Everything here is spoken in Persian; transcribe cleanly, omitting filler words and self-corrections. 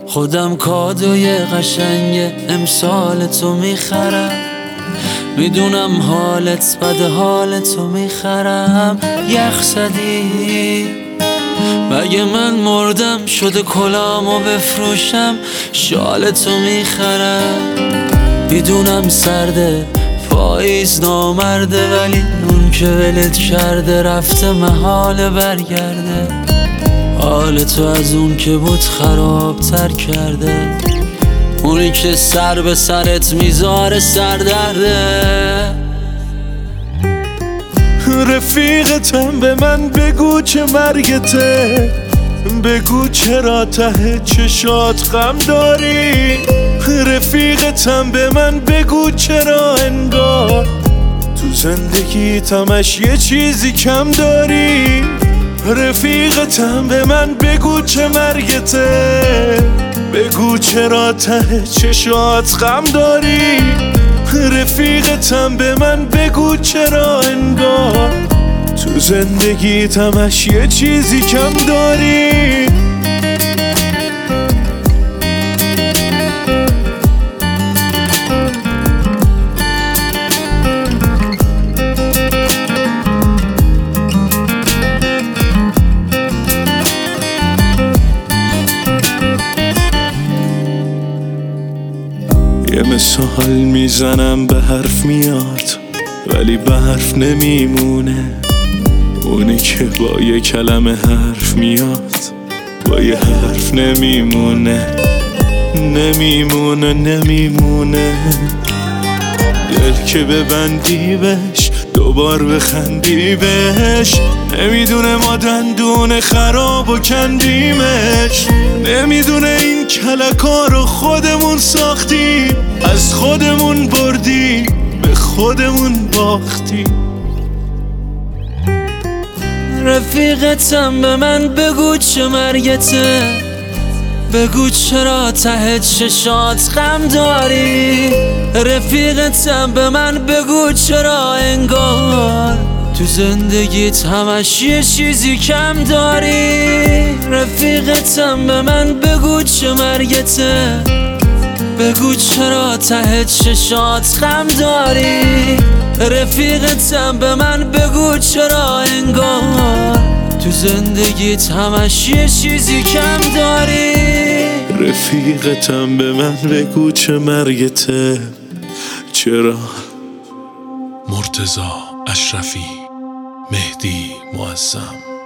خودم کادوی قشنگ امسال تو میخرم، میدونم حالت بد، حالتو میخرم. یخ زدی مگه من مردم شده کلامو بفروشم، شالتو میخرم. میدونم سرده پاییز نامرده، ولی اون که ولت کرده رفته محاله برگرده. حال تو از اون که بود خرابتر کرده، اونی که سر به سرت میذاره سردرده. رفیقتم به من بگو چه مرگته، بگو چرا ته چشات غم داری. رفیقتم به من بگو چرا انگار تو زندگیتمش یه چیزی کم داری. رفیقتم به من بگو چه مرگته، بگو چرا ته چشات غم داری. رفیقتم به من بگو چرا انگار تو زندگیتمش یه چیزی کم داری. یه مثال میزنم به حرف میاد ولی به حرف نمیمونه. اونی که با یه کلمه حرف میاد با یه حرف نمیمونه. نمیمونه دل که ببندی بهش دوبار بخندی بهش. نمیدونه ما دندون خراب و کندیمش، نمیدونه این کلکا رو خودمون ساختیم، از خودمون بردیم به خودمون باختیم. رفیقتم به من بگو چه مرگته، بگو چرا ته چشات غم داری. رفیقتم به من بگو چرا انگار تو زندگیت همش یه چیزی کم داری. رفیقتم به من بگو چه مرگته، بگو چرا ته چشات غم داری. رفیقتم به من بگو چرا انگار تو زندگیت همش یه چیزی کم داری. رفیقتم به من بگو چه مرگته، چرا. مرتضی اشرفی، مهدی معظم.